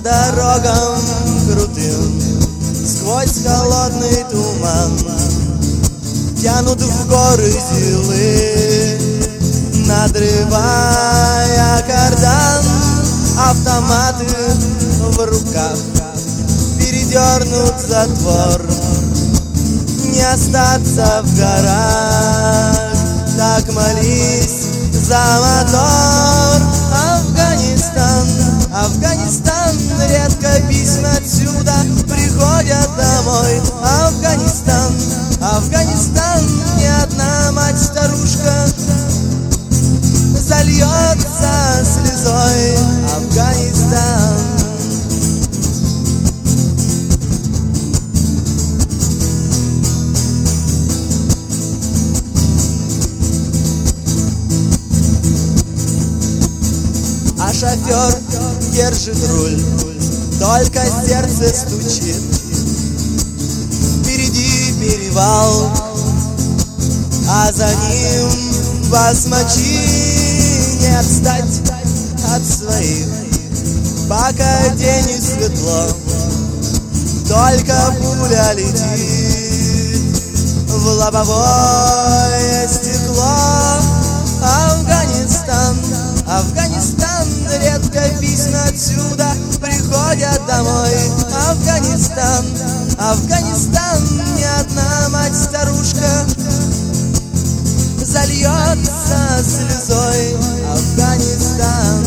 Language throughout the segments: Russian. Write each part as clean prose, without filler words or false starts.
По дорогам крутым, сквозь холодный туман, тянут в горы зилы, надрывая кардан. Автоматы в руках, передернут затвор, не остаться в горах. Так молись за мотор. Афганистан, Афганистан, редко письма отсюда приходят домой. Афганистан, Афганистан, ни одна мать-старушка зальется слезой. Афганистан. А шофер держит руль, только сердце стучит. Впереди перевал, а за ним басмачи. Не отстать от своих, пока день и светло, только пуля летит в лобовое стекло. Афганистан, Афганистан, редко письма отсюда приходят домой. Афганистан, Афганистан, ни одна мать-старушка зальется слезой. Афганистан.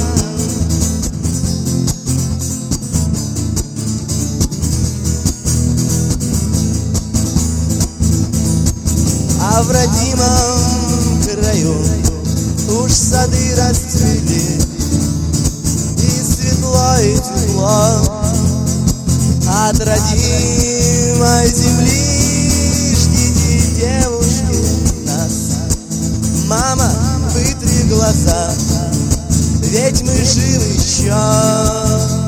А в родимом краю уж сады расцвели, и светло, и тепло от родимой земли. Ждите, девушки, нас. Мама, вытри глаза, ведь мы живы еще.